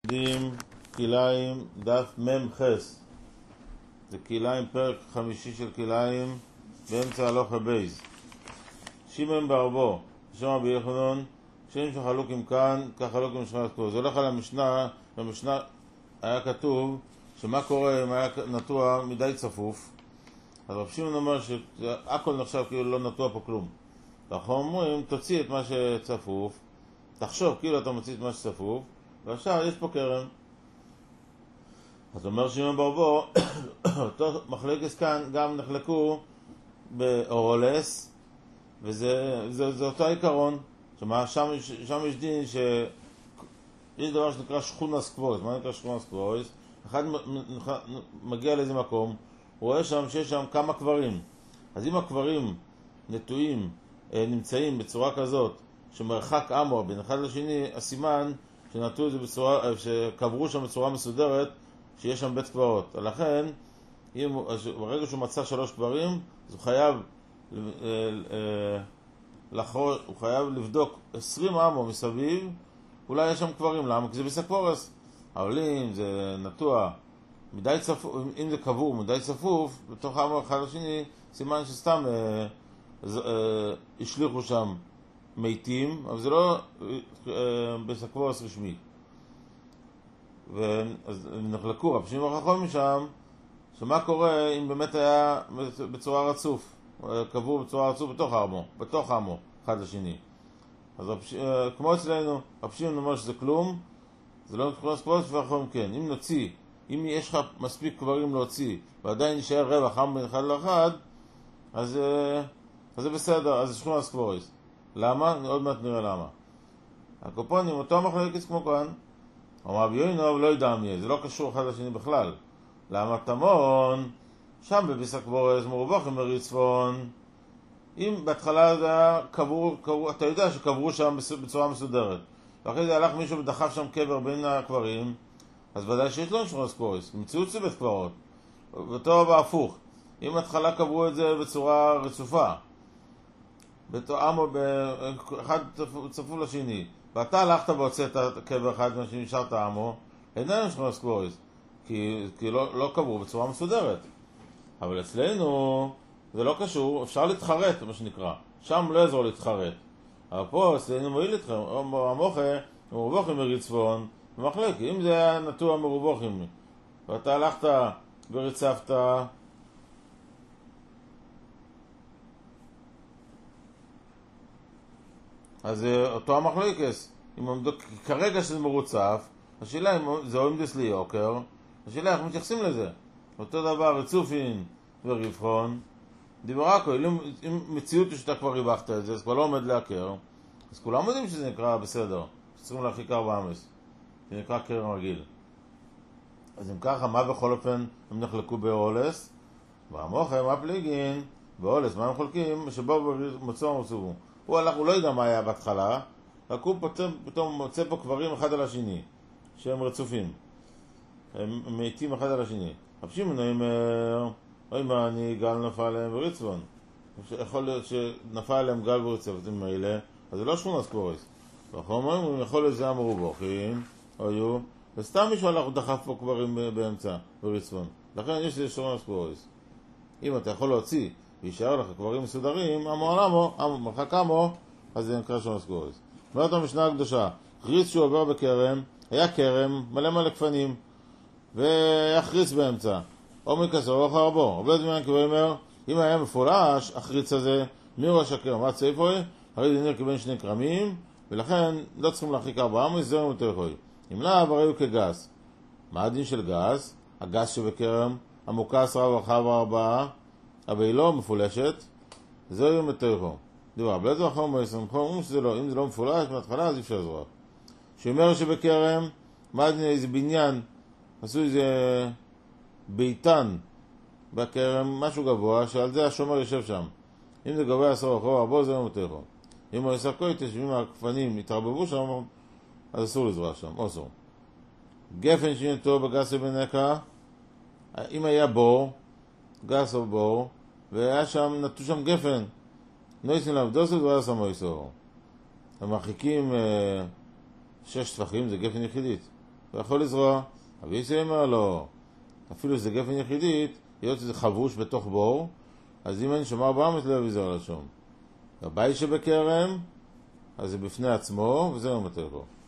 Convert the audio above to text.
דים כליים דף ממחס. זה כליים, פרק חמישי של כליים, באמצע הלוך הבייז. שימן ברבו, שם רבי יחנון, שם שחלוקים כאן, כך חלוקים שחלק פה. זה הולך על המשנה, במשנה היה כתוב שמה קורה אם היה נטוע מדי צפוף. אז רב שמעון אומר שהכל נחשב כאילו לא נטוע פה כלום. אנחנו אומרים, תוציא את מה שצפוף, תחשוב כאילו אתה מוציא את מה שצפוף, ועכשיו יש פה קרם. אז אומר שימן ברבו, אותו מחלקת כאן גם נחלקו באורולס, וזה אותו העיקרון. שם יש דין יש דבר שנקרא שכונס קבורס. מה נקרא שכונס קבורס? אחד מגיע לאיזה מקום, הוא רואה שם שיש שם כמה קברים. אז אם הקברים נטועים, נמצאים בצורה כזאת שמרחק עמו בין אחד לשני, הסימן שנטו את זה בצורה, שקברו שם בצורה מסודרת, שיש שם בית קברות. לכן, ברגע שהוא מצא 3 קברים, אז הוא חייב לבדוק 20 עמו מסביב, אולי יש שם קברים. למה? כי זה בסקפורס. אבל אם זה נטוע מדי צפוף, אם זה קבור מדי צפוף, בתוך עמו אחד לשני, סימן שסתם השליחו שם מתים, אבל זה לא בסקפורס רשמי. אז נחלקו רב שמעון וחכמים משם, שמה קורה אם באמת היה בצורה רצוף, קבור בצורה רצוף בתוך עמו, אחד לשני. אז כמו אצלנו, רב שמעון אומר שזה כלום, זה לא נכנס קבורס, וחכמים כן. אם נוציא, אם יש לך מספיק קברים להוציא, ועדיין נשאר רווח עם בין אחד לאחד, אז זה בסדר, אז זה שכונת קבורס. למה? עוד מעט נראה למה. הקופונים, אותו מחלקת כמו כאן, אומר רבי יוינוב לא יודע מי, זה לא קשור אחד לשני בכלל. למה תמון, שם בביס קבורס מרובחים מריצפון, אם בהתחלה זה היה קבור, אתה יודע שקברו שם בצורה מסודרת, ואחרי זה הלך מישהו ודחף שם קבר בין הקברים, אז ודאי שיש לו שכונת קבורס, מציאות זה בית קברות. ואותו בהפוך, אם בהתחלה קברו את זה בצורה רצופה, אחד צפו לשני, ואתה הלכת והוצאת קבר אחד שנשארת עמו, איננו שכונת קבורס, כי לא קברו בצורה מסודרת. אבל אצלנו זה לא קשור, אפשר להתחרט, מה שנקרא. שם לא יעזור להתחרט. אבל פה אצלנו מועיל אתכם, המוחה, מרובוכים מריצפון, במחלק. אם זה היה נטוע מרובוכים, ואתה הלכת ורצפת, אז אותו המחלקס, כרגע שזה מרוצף, השאלה אם זה אוהמדס ליוקר, השאלה איך מתייחסים לזה. אותו דבר רצופין וריבחון, דיברקו, אם מציאות שאתה כבר ריבחת את זה, אז כבר לא עומד להכר, אז כולם יודעים שזה נקרא בסדר, שצריכים להרחיק 4 אמס, זה נקרא קרם רגיל. אז אם ככה, מה בכל אופן הם נחלקו באולס? והמוחה, מה פליגין? באולס, מה הם חולקים? שבו מוצאו מוצאו. הוא לא יודע מה היה בהתחלה, רק הוא פתאום מוצא פה קברים אחד על השני, שהם רצופים. הם מתים אחד על השני. רב שמעון אומר, אני גל נפל עליהם בריצפון. יכול להיות שנפל עליהם גל ברצפים האלה, אז זה לא שכונת קבורס. ואנחנו אומרים, יכול להיות זה המרובוכים, היו, וסתם מישהו הלך ודחף פה קברים באמצע בריצפון. לכן יש לזה שכונת קבורס. אם אתה יכול להוציא וישאר לך קברים מסודרים, מרחק עמו, אז זה נקרא שכונת קבורס. אומרת המשנה הקדושה, חריץ שהוא עובר בכרם, היה כרם מלא כפנים, והיה חריץ באמצע. עומק הסורך הרבו. הרבה זמן כבר אומר, אם היה מפולש, החריץ הזה, מראש הכרם, מה צפוי? הרי דינר כבין 2 קרמים, ולכן לא צריכים להרחיק 4 אמס, זהו יותר יכול. אם לא, הרי הוא כגס. מה הדין של גס? הגס שבכרם, המוקס רב רחב 4, אבל היא לא מפולשת, זהו יותר יכול. דבר, בלעד ואחר אומרים שזה לא, אם זה לא מפולש, מההתחלה אז אפשר זרוע. שאומר שבכרם, מה הדין איזה בניין, עשו איזה ביתן בכרם, משהו גבוה, שעל זה השומר יושב שם. אם זה גבוה 10 אחורה, בוא זה לא מותחו. אם הוא עשר קויטש, אם הכפנים התערבבו שם, אז אסור לזרוע שם, אסור. גפן שנתו בגס ובנקה, אם היה בור, גס או בור, והיה שם, נטו שם גפן, נויסים לעבדוסת והיה שם מויסור. הם מרחיקים 6 טפחים, זה גפן יחידית. הוא יכול לזרוע. רבי יוסי אומר לו, אפילו שזה גפן יחידית, היות שזה חבוש בתוך בור, אז אם אני שומר 400 לא יביא זרע לשום. הבית שבקרם, אז זה בפני עצמו, וזה לא מתיר פה.